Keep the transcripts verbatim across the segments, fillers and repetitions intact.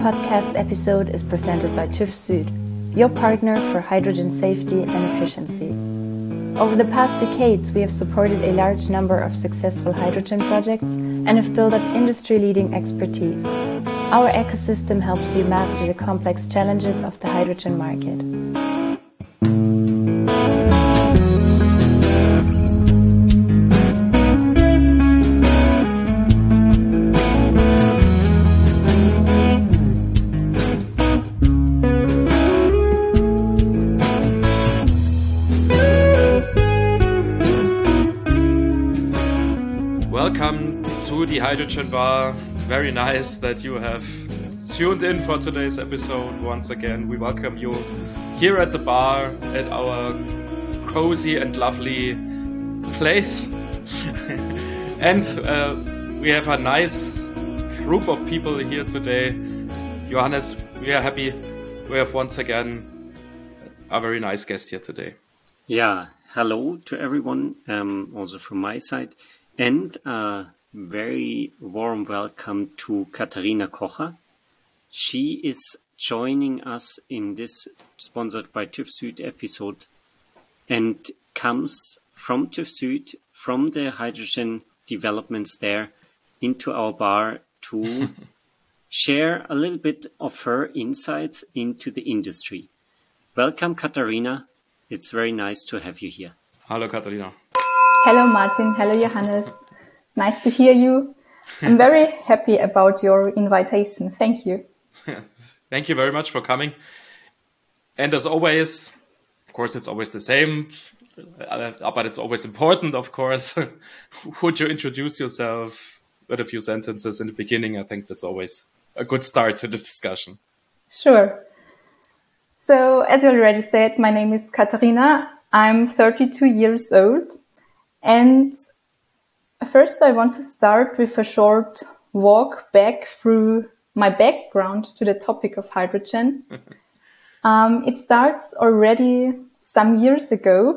podcast episode is presented by TÜV Süd, your partner for hydrogen safety and efficiency. Over the past decades, we have supported a large number of successful hydrogen projects and have built up industry-leading expertise. Our ecosystem helps you master the complex challenges of the hydrogen market. Welcome to the Hydrogen Bar. Very nice that you have tuned in for today's episode. Once again, we welcome you here at the bar at our cozy and lovely place. And uh, we have a nice group of people here today. Johannes, we are happy we have once again a very nice guest here today. Yeah, hello to everyone, um, also from my side. And a very warm welcome to Katharina Kocher. She is joining us in this sponsored by TÜV Süd episode and comes from TÜV Süd, from the hydrogen developments there, into our bar to share a little bit of her insights into the industry. Welcome, Katharina. It's very nice to have you here. Hello, Katharina. Hello, Martin. Hello, Johannes. Nice to hear you. I'm very happy about your invitation. Thank you. Thank you very much for coming. And as always, of course, it's always the same, uh, but it's always important, of course. Would you introduce yourself with a few sentences in the beginning? I think that's always a good start to the discussion. Sure. So, as you already said, my name is Katharina. I'm thirty-two years old. And first I want to start with a short walk back through my background to the topic of hydrogen. um, it starts already some years ago.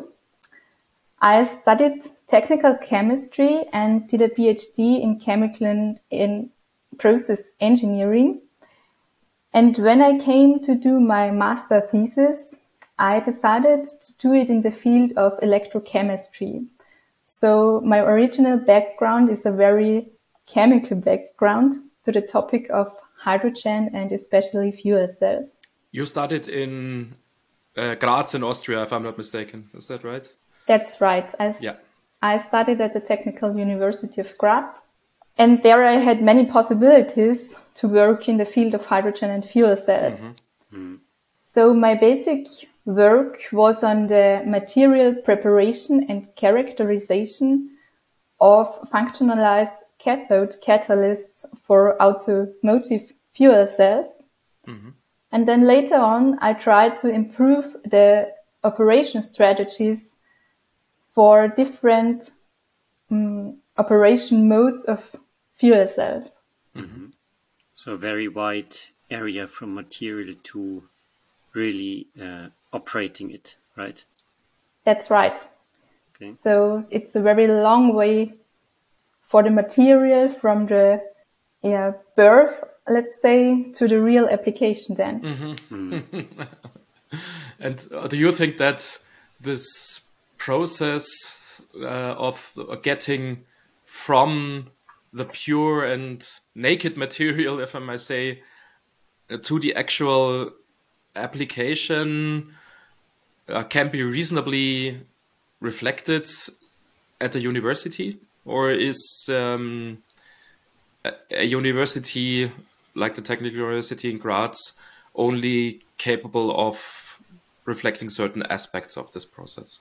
I studied technical chemistry and did a PhD in chemical and in process engineering. And when I came to do my master thesis, I decided to do it in the field of electrochemistry. So my original background is a very chemical background to the topic of hydrogen and especially fuel cells. You studied in uh, Graz in Austria, if I'm not mistaken. Is that right? That's right. I, yeah. I studied at the Technical University of Graz. And there I had many possibilities to work in the field of hydrogen and fuel cells. Mm-hmm. Mm-hmm. So my basic work was on the material preparation and characterization of functionalized cathode catalysts for automotive fuel cells. Mm-hmm. And then later on, I tried to improve the operation strategies for different um, operation modes of fuel cells. Mm-hmm. So a very wide area from material to really uh, operating it, right? That's right. Okay. So it's a very long way for the material from the yeah, birth, let's say, to the real application then. Mm-hmm. Mm. And uh, do you think that this process uh, of getting from the pure and naked material, if I may say, uh, to the actual application uh, can be reasonably reflected at a university, or is um, a, a university like the Technical University in Graz only capable of reflecting certain aspects of this process?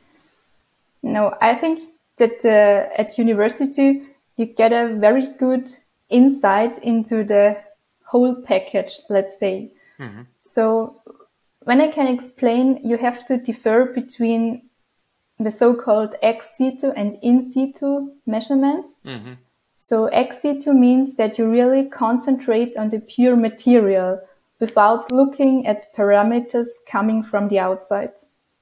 No, I think that uh, at university you get a very good insight into the whole package, let's say. Mm-hmm. So when I can explain, you have to differ between the so-called ex situ and in situ measurements. Mm-hmm. So ex situ means that you really concentrate on the pure material without looking at parameters coming from the outside.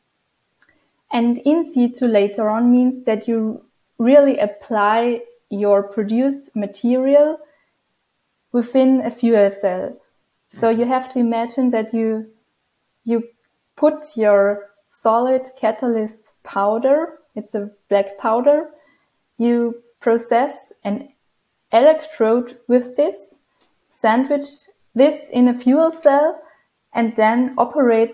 And in situ later on means that you really apply your produced material within a fuel cell. So you have to imagine that you you put your solid catalyst powder, it's a black powder, you process an electrode with this, sandwich this in a fuel cell, and then operate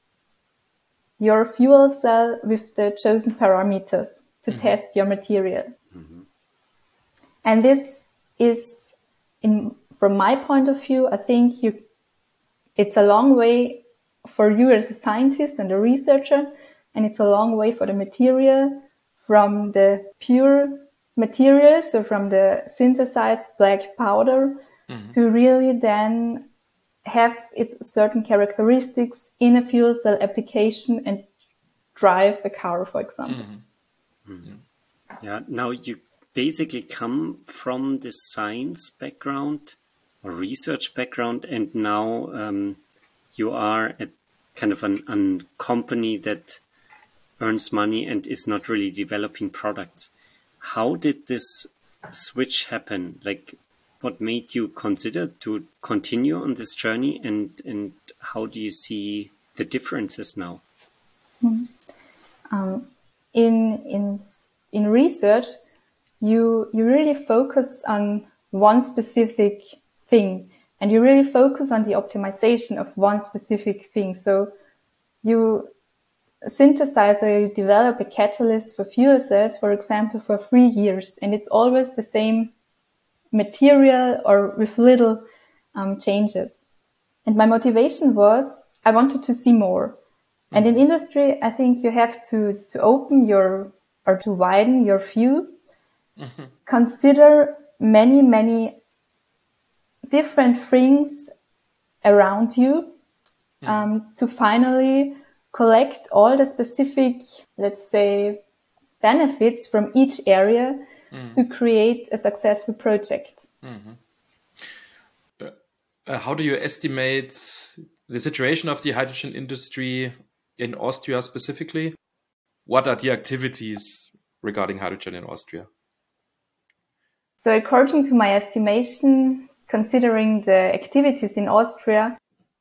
your fuel cell with the chosen parameters to mm-hmm. test your material. Mm-hmm. And this is, in from my point of view, I think you it's a long way for you as a scientist and a researcher, and it's a long way for the material from the pure material, so from the synthesized black powder, mm-hmm. to really then have its certain characteristics in a fuel cell application and drive a car, for example. Mm-hmm. Mm-hmm. Yeah, now you basically come from the science background or research background, and now um, you are at kind of an, an company that earns money and is not really developing products. How did this switch happen? Like, what made you consider to continue on this journey, and, and how do you see the differences now? Mm-hmm. Um, in in in research, you you really focus on one specific thing, and you really focus on the optimization of one specific thing. So you synthesize or you develop a catalyst for fuel cells, for example, for three years, and it's always the same material or with little um, changes. And my motivation was I wanted to see more. Mm-hmm. And in industry, I think you have to, to open your or to widen your view, mm-hmm. consider many, many different things around you, mm-hmm. um, to finally collect all the specific, let's say, benefits from each area mm. to create a successful project. Mm-hmm. Uh, uh, how do you estimate the situation of the hydrogen industry in Austria specifically? What are the activities regarding hydrogen in Austria? So according to my estimation, considering the activities in Austria,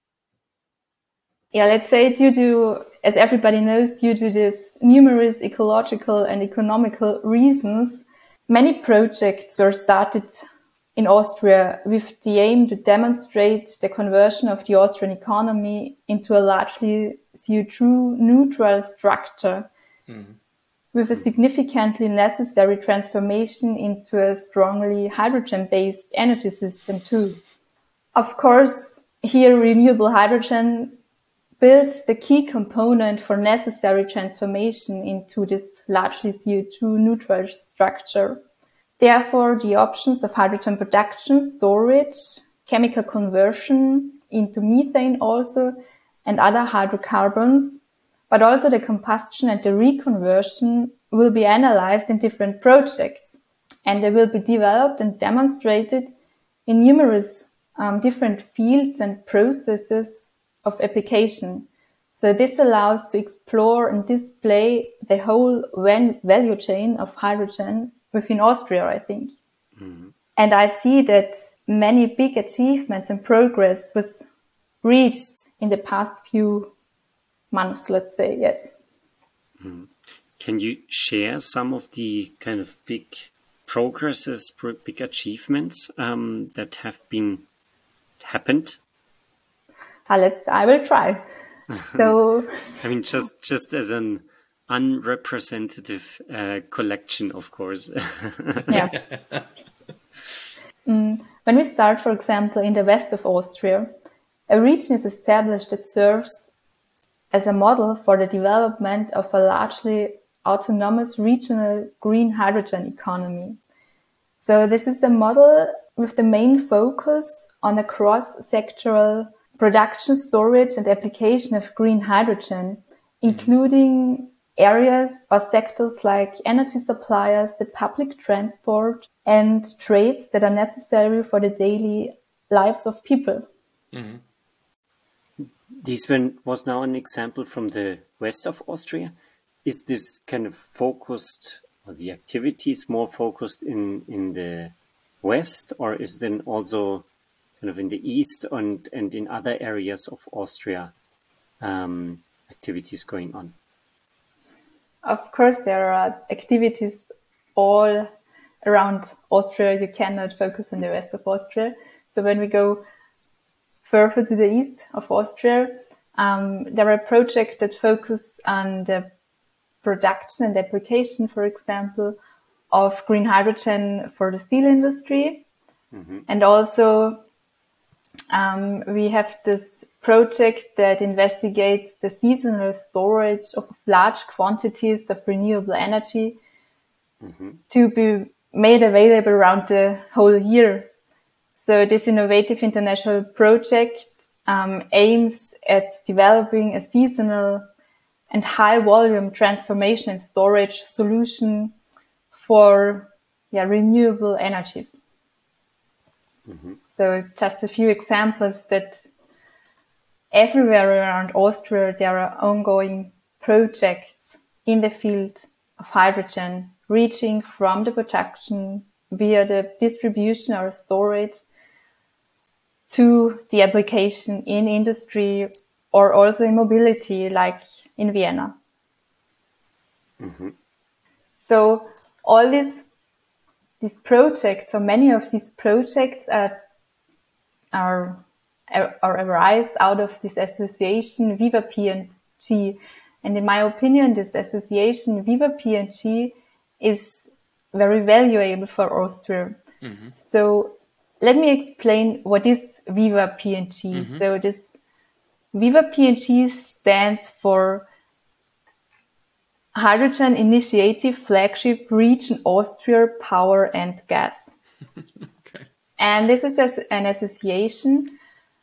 yeah, let's say due to, as everybody knows, due to this numerous ecological and economical reasons, many projects were started in Austria with the aim to demonstrate the conversion of the Austrian economy into a largely C O two neutral structure, mm-hmm. with a significantly necessary transformation into a strongly hydrogen-based energy system too. Of course, here renewable hydrogen builds the key component for necessary transformation into this largely C O two neutral structure. Therefore, the options of hydrogen production, storage, chemical conversion into methane also, and other hydrocarbons, but also the combustion and the reconversion will be analyzed in different projects, and they will be developed and demonstrated in numerous um, different fields and processes of application. So this allows to explore and display the whole value chain of hydrogen within Austria, I think. Mm-hmm. And I see that many big achievements and progress was reached in the past few months, let's say, yes. Mm-hmm. Can you share some of the kind of big progresses, big achievements um, that have been happened? Uh, let's, I will try. So, I mean, just just as an unrepresentative uh, collection, of course. Yeah. mm, when we start, for example, in the west of Austria, a region is established that serves as a model for the development of a largely autonomous regional green hydrogen economy. So this is a model with the main focus on a cross-sectoral production, storage, and application of green hydrogen, including areas or sectors like energy suppliers, the public transport, and trades that are necessary for the daily lives of people. Mm-hmm. This one was now an example from the west of Austria. Is this kind of focused, or the activities more focused in, in the west, or is then also kind of in the east and, and in other areas of Austria um, activities going on? Of course, there are activities all around Austria. You cannot focus on the rest of Austria. So when we go further to the east of Austria, um, there are projects that focus on the production and application, for example, of green hydrogen for the steel industry. Mm-hmm. And also um, we have this project that investigates the seasonal storage of large quantities of renewable energy mm-hmm. to be made available around the whole year. So this innovative international project um, aims at developing a seasonal and high volume transformation and storage solution for yeah, renewable energies. Mm-hmm. So just a few examples that everywhere around Austria, there are ongoing projects in the field of hydrogen, reaching from the production via the distribution or storage to the application in industry or also in mobility, like in Vienna. Mm-hmm. So all these these projects, or many of these projects, are are or arise out of this association Viva P and G. And in my opinion, this association Viva P and G is very valuable for Austria. Mm-hmm. So let me explain what is Viva P and G. Mm-hmm. So this Viva P and G stands for Hydrogen Initiative Flagship Region Austria Power and Gas. Okay. And this is an association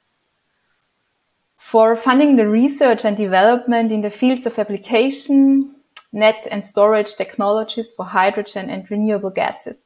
for funding the research and development in the fields of application, net and storage technologies for hydrogen and renewable gases.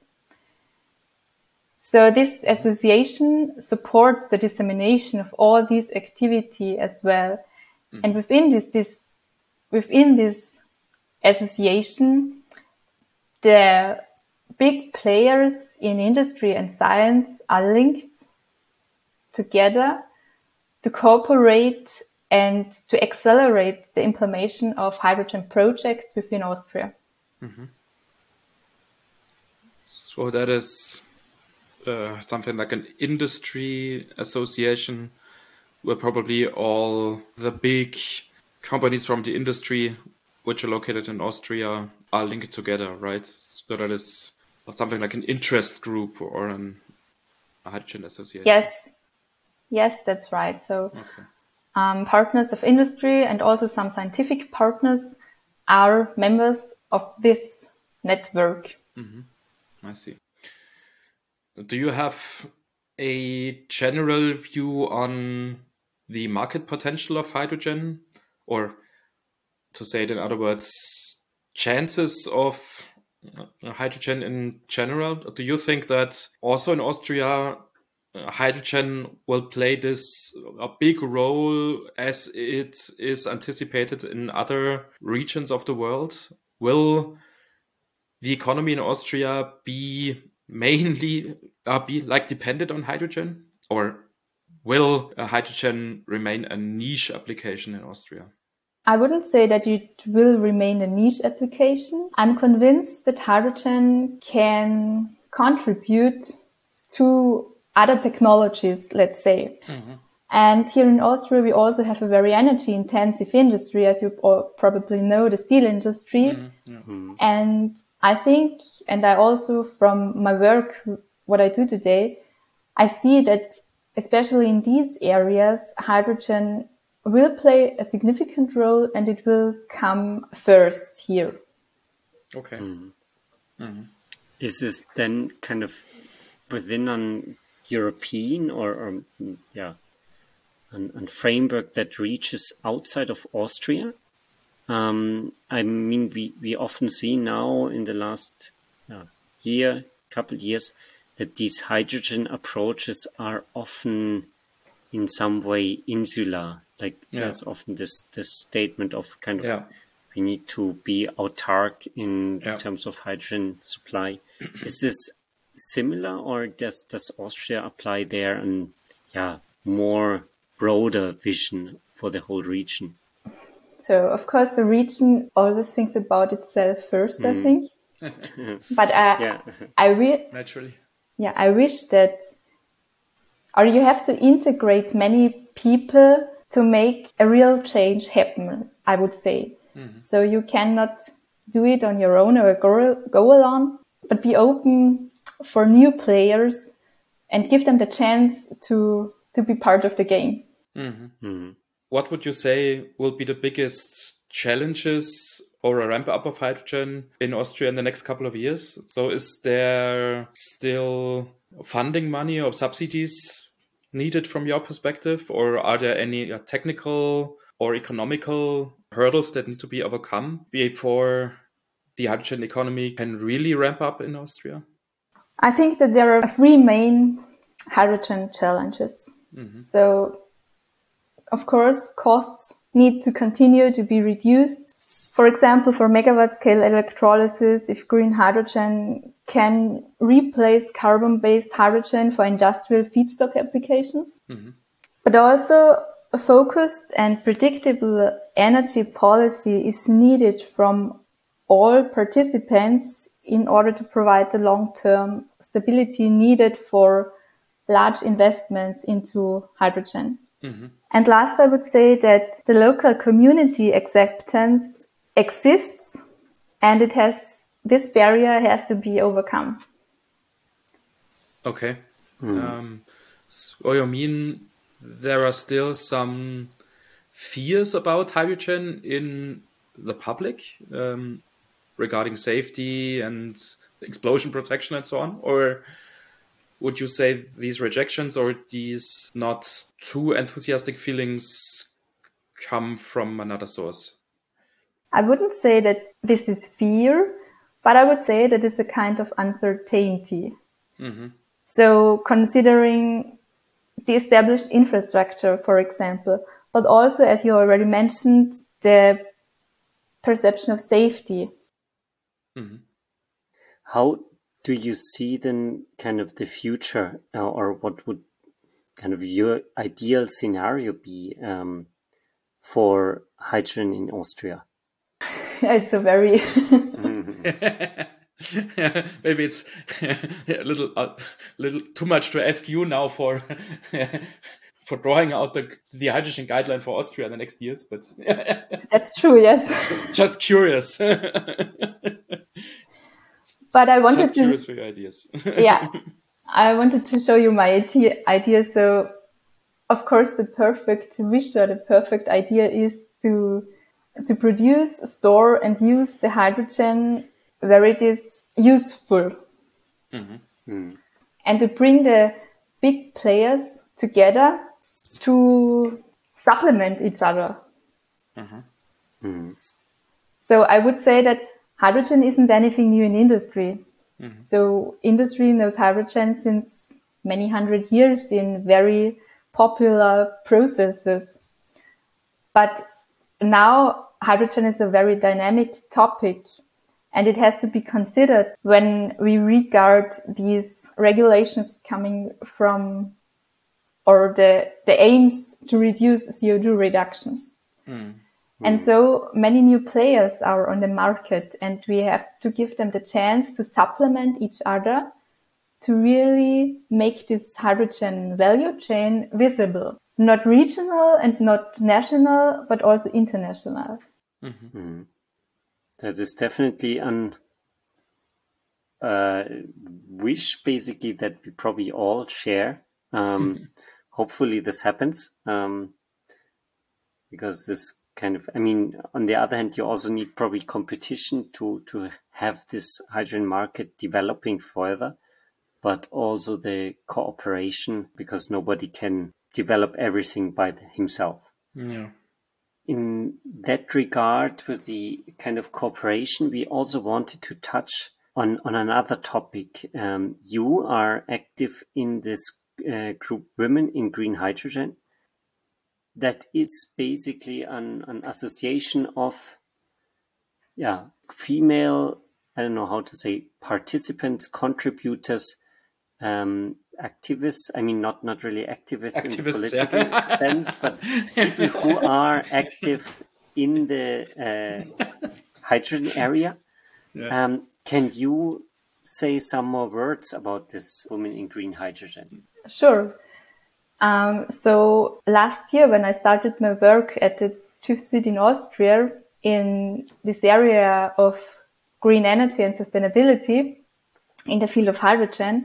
So this association supports the dissemination of all these activity as well. Mm-hmm. And within this, this, within this association, the big players in industry and science are linked together to cooperate and to accelerate the implementation of hydrogen projects within Austria. Mm-hmm. So that is uh, something like an industry association where probably all the big companies from the industry which are located in Austria are linked together, right? So that is something like an interest group or an, a hydrogen association. Yes, yes, that's right. So okay. um, partners of industry and also some scientific partners are members of this network. Mm-hmm. I see. Do you have a general view on the market potential of hydrogen, or to say it in other words, chances of hydrogen in general? Do you think that also in Austria, hydrogen will play this a big role as it is anticipated in other regions of the world? Will the economy in Austria be mainly uh, be like dependent on hydrogen, or will uh, hydrogen remain a niche application in Austria? I wouldn't say that it will remain a niche application. I'm convinced that hydrogen can contribute to other technologies, let's say. Mm-hmm. And here in Austria, we also have a very energy intensive industry, as you all probably know, the steel industry. Mm-hmm. Mm-hmm. And I think, and I also from my work, what I do today, I see that especially in these areas, hydrogen will play a significant role and it will come first here. Okay. Mm-hmm. Mm-hmm. Is this then kind of within an European or, or yeah, an, an framework that reaches outside of Austria? Um, I mean, we, we often see now in the last uh, year, couple of years, that these hydrogen approaches are often in some way insular. Like yeah. There's often this, this statement of kind of yeah. we need to be autark in yeah. terms of hydrogen supply. Is this similar, or does, does Austria apply there an yeah, more broader vision for the whole region. So, of course, the region always thinks about itself first, mm. I think. But uh, yeah. I re- naturally, yeah, I wish that, or you have to integrate many people to make a real change happen, I would say. Mm-hmm. So you cannot do it on your own or go, go along, but be open for new players and give them the chance to, to be part of the game. Mm-hmm. Mm-hmm. What would you say will be the biggest challenges or a ramp up of hydrogen in Austria in the next couple of years? So is there still funding money or subsidies needed from your perspective, or are there any technical or economical hurdles that need to be overcome before the hydrogen economy can really ramp up in Austria? I think that there are three main hydrogen challenges. Mm-hmm. So, of course, costs need to continue to be reduced. For example, for megawatt scale electrolysis, if green hydrogen can replace carbon-based hydrogen for industrial feedstock applications. Mm-hmm. But also a focused and predictable energy policy is needed from all participants in order to provide the long-term stability needed for large investments into hydrogen. Mm-hmm. And last, I would say that the local community acceptance exists, and it has, this barrier has to be overcome. Okay. Mm. Um, so you mean there are still some fears about hydrogen in the public um, regarding safety and explosion protection and so on? Or would you say these rejections or these not too enthusiastic feelings come from another source? I wouldn't say that this is fear, but I would say that it's a kind of uncertainty. Mm-hmm. So considering the established infrastructure, for example, but also, as you already mentioned, the perception of safety. Mm-hmm. How do you see then kind of the future, uh, or what would kind of your ideal scenario be um, for hydrogen in Austria? It's a very... Yeah, maybe it's a little, a little too much to ask you now for for drawing out the the hydrogen guideline for Austria in the next years, but that's true. Yes, just curious. But I wanted just to curious for your ideas. Yeah, I wanted to show you my idea. So, of course, the perfect wish or the perfect idea is to to produce, store, and use the hydrogen where it is useful. Mm-hmm. Mm. And to bring the big players together to supplement each other. Mm-hmm. Mm. So I would say that hydrogen isn't anything new in industry. Mm-hmm. So industry knows hydrogen since many hundred years in very popular processes. But now hydrogen is a very dynamic topic, and it has to be considered when we regard these regulations coming from, or the, the aims to reduce C O two reductions. Mm. And so many new players are on the market, and we have to give them the chance to supplement each other to really make this hydrogen value chain visible. Not regional and not national, but also international. Mm-hmm. Mm-hmm. That is definitely an uh, wish, basically, that we probably all share. Um, hopefully this happens, um, because this kind of, I mean, on the other hand, you also need probably competition to, to have this hydrogen market developing further, but also the cooperation, because nobody can develop everything by himself. Yeah. In that regard, with the kind of cooperation, we also wanted to touch on, on another topic. Um, you are active in this uh, group Women in Green Hydrogen. That is basically an, an association of, yeah, female, I don't know how to say, participants, contributors, um, activists. I mean, not, not really activists in the Activists, political yeah. sense, but people who are active in the uh, hydrogen area. Yeah. Um, can you say some more words about this Women in Green Hydrogen? Sure. Um, so last year, when I started my work at the TÜV Süd in Austria in this area of green energy and sustainability in the field of hydrogen,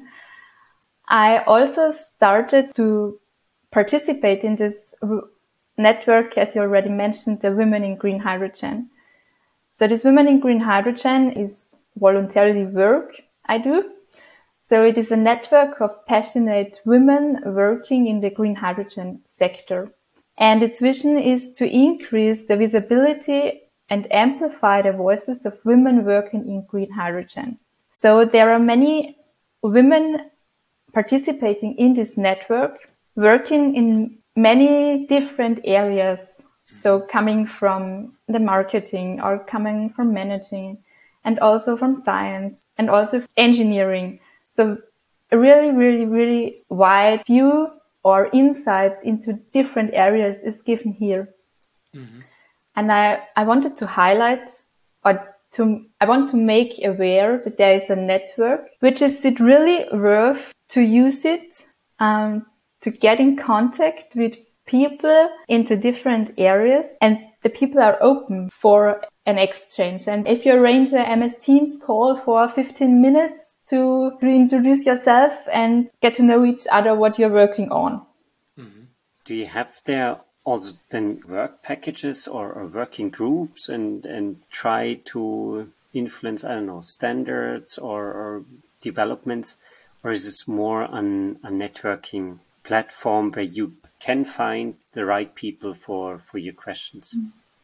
I also started to participate in this network, as you already mentioned, the Women in Green Hydrogen. So this Women in Green Hydrogen is voluntarily work I do. So it is a network of passionate women working in the green hydrogen sector. And its vision is to increase the visibility and amplify the voices of women working in green hydrogen. So there are many women participating in this network, working in many different areas. So coming from the marketing or coming from managing and also from science and also engineering. So a really, really, really wide view or insights into different areas is given here. Mm-hmm. And I, I wanted to highlight or to, I want to make aware that there is a network, which is it really worth to use it, um, to get in contact with people into different areas, and the people are open for an exchange. And if you arrange a M S Teams call for fifteen minutes to reintroduce yourself and get to know each other, what you're working on. Mm-hmm. Do you have there also then work packages or, or working groups and, and try to influence, I don't know, standards or, or developments? Or is this more on a networking platform where you can find the right people for, for your questions?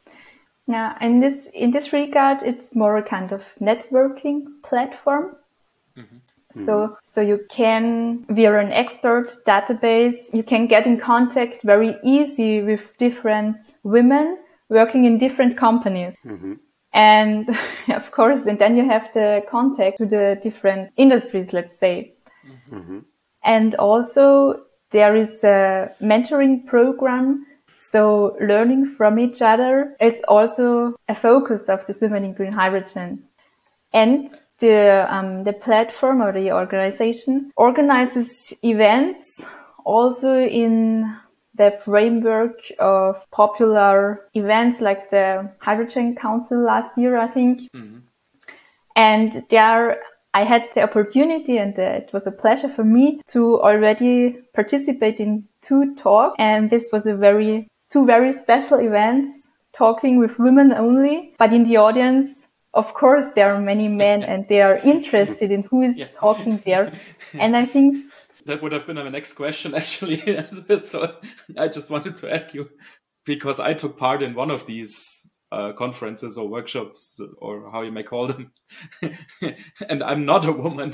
Yeah, in this, in this regard, it's more a kind of networking platform. Mm-hmm. So, mm-hmm. so you can, via an expert database, you can get in contact very easy with different women working in different companies. Mm-hmm. And of course, and then you have the contact to the different industries, let's say. Mm-hmm. And also there is a mentoring program. So learning from each other is also a focus of this Women in Green Hydrogen. And the um, the platform or the organization organizes events also in the framework of popular events like the Hydrogen Council last year, I think. Mm-hmm. And there I had the opportunity, and uh, it was a pleasure for me to already participate in two talks. And this was a very two very special events, talking with women only, but in the audience, of course, there are many men and they are interested in who is yeah. talking there. And I think that would have been my next question, actually. So I just wanted to ask you, because I took part in one of these uh, conferences or workshops, or how you may call them, and I'm not a woman.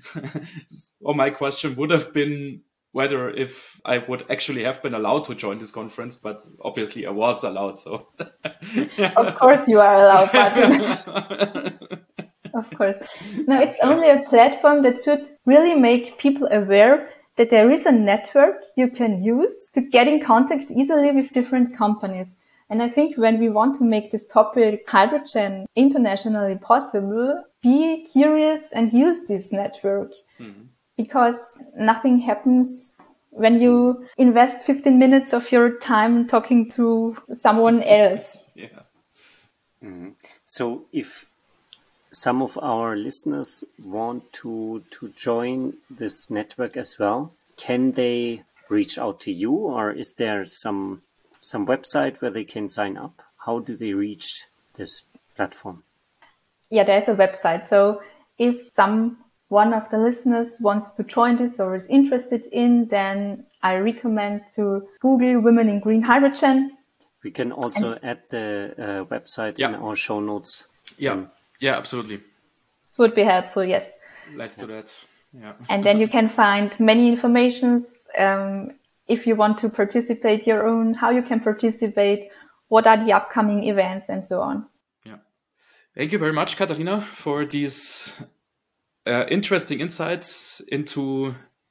So my question would have been whether if I would actually have been allowed to join this conference, but obviously I was allowed. So, of course you are allowed, Martin. Of course. No, it's only a platform that should really make people aware that there is a network you can use to get in contact easily with different companies. And I think when we want to make this topic hydrogen internationally possible, be curious and use this network. Mm-hmm. Because nothing happens when you invest fifteen minutes of your time talking to someone else. Yeah. Mm-hmm. So if some of our listeners want to to join this network as well, can they reach out to you, or is there some some website where they can sign up? How do they reach this platform? Yeah, there's a website. So if some one of the listeners wants to join this or is interested in, then I recommend to Google Women in Green Hydrogen. We can also and add the uh, website yeah. in our show notes. Yeah, um, yeah, absolutely. It would be helpful, yes. Let's do that. Yeah. And then you can find many informations um, if you want to participate your own, how you can participate, what are the upcoming events, and so on. Yeah. Thank you very much, Katharina, for these Uh, interesting insights into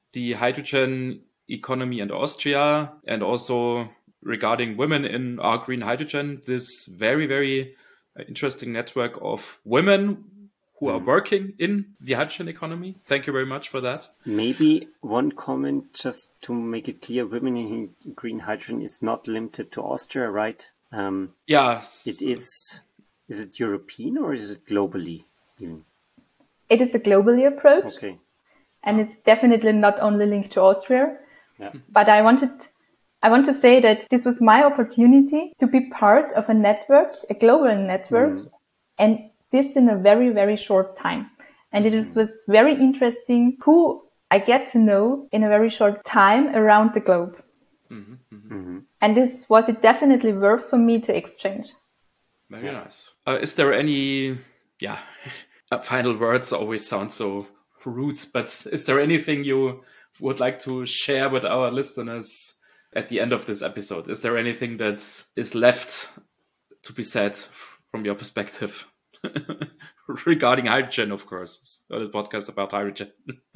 the hydrogen economy in Austria, and also regarding women in our green hydrogen, this very, very interesting network of women who are working in the hydrogen economy. Thank you very much for that. Maybe one comment just to make it clear, women in green hydrogen is not limited to Austria, right? Um, yeah. It is, is it European or is it globally even? It is a globally approach. Okay. And it's definitely not only linked to Austria. Yeah. But I wanted, I want to say that this was my opportunity to be part of a network, a global network, mm. and this in a very, very short time. And it was, was very interesting who I get to know in a very short time around the globe. Mm-hmm, mm-hmm. Mm-hmm. And this was it definitely worth for me to exchange. Very yeah. nice. Uh, is there any, yeah, final words always sound so rude, but is there anything you would like to share with our listeners at the end of this episode? Is there anything that is left to be said from your perspective? Regarding hydrogen, of course. This podcast about hydrogen.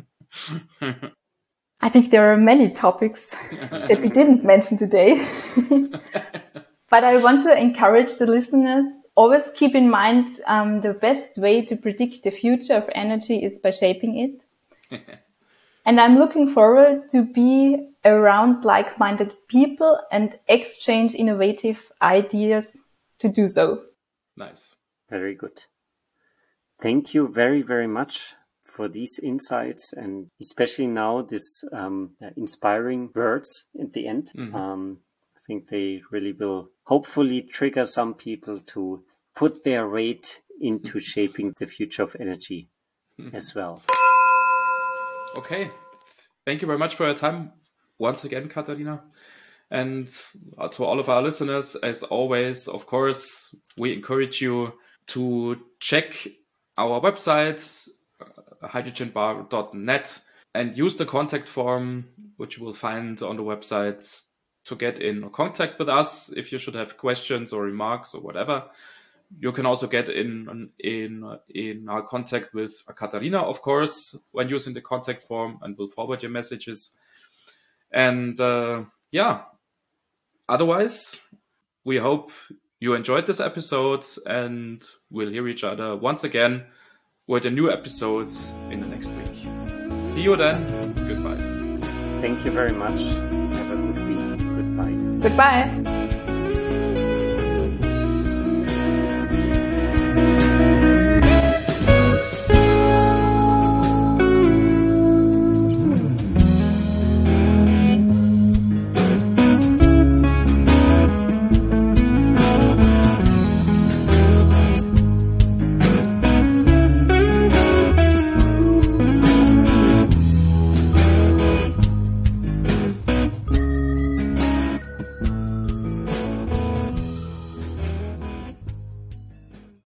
I think there are many topics that we didn't mention today. But I want to encourage the listeners, always keep in mind um, the best way to predict the future of energy is by shaping it. And I'm looking forward to be around like-minded people and exchange innovative ideas to do so. Nice. Very good. Thank you very, very much for these insights, and especially now this um, inspiring words at the end. Mm-hmm. Um, I think they really will hopefully trigger some people to put their weight into shaping the future of energy mm-hmm. as well. Okay. Thank you very much for your time once again, Katharina. And to all of our listeners, as always, of course, we encourage you to check our website, uh, hydrogen bar dot net, and use the contact form, which you will find on the website, to get in contact with us if you should have questions or remarks or whatever. You can also get in in in our contact with Katharina, of course, when using the contact form, and we'll forward your messages. And uh, yeah, otherwise, we hope you enjoyed this episode, and we'll hear each other once again with a new episode in the next week. See you then. Goodbye. Thank you very much. Have a good week. Goodbye. Goodbye.